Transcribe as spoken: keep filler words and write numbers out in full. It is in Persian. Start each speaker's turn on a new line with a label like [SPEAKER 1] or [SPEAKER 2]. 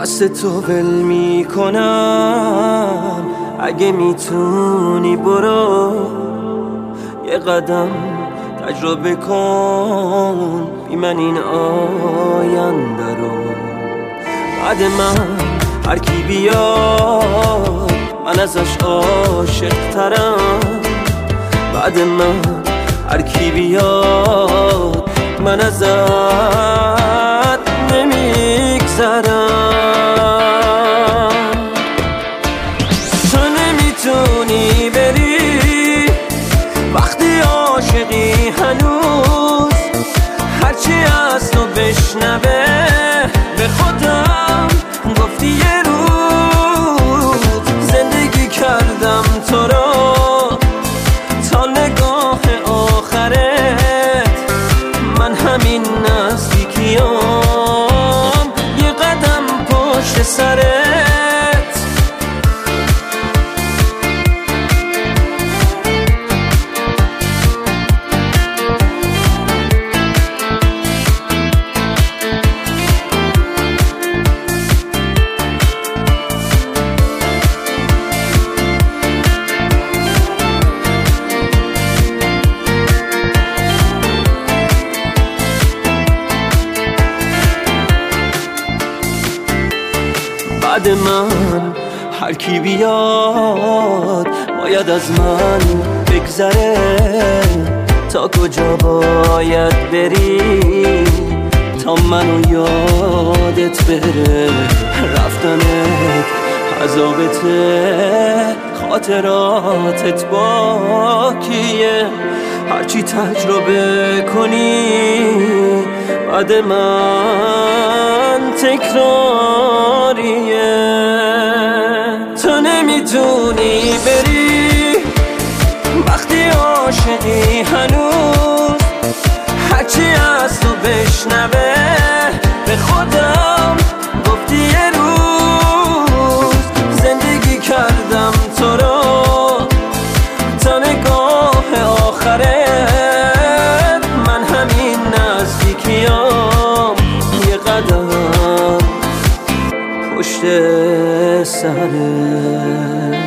[SPEAKER 1] دست تو ول میکنم، اگه میتونی برو یه قدم تجربه کن بی من این آینده رو. بعد من هر کی بیاد من ازش عاشق ترم، بعد من هر کی بیاد من ازت نمیگذرم. تو نمیتونی بری وقتی عاشقی هنوز، هرچی از تو بشنوه به خودم گفتی یه روز زندگی کردم تو رو تا نگاه آخرت. من همین نزدیکیام یه قدم پشت سرت. بعد من هر کی بیاد باید از من بگذره. تا کجا باید بری تا منو یادت بره؟ رفتنت عذابته، خاطراتت باکیه. هرچی تجربه کنی بعد من تکراریه. تو نمیتونی بری وقتی عاشقی هنوز، هرچی از تو بشنوه به خودم گفتی یه روز زندگی کردم تو رو تا نگاه آخرت. من همین نزدیکیام یه قدم پشت سرت.